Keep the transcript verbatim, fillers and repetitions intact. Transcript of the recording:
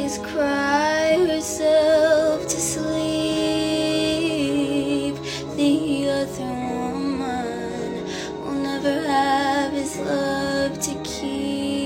always cry herself to sleep. The other woman will never have his love to keep.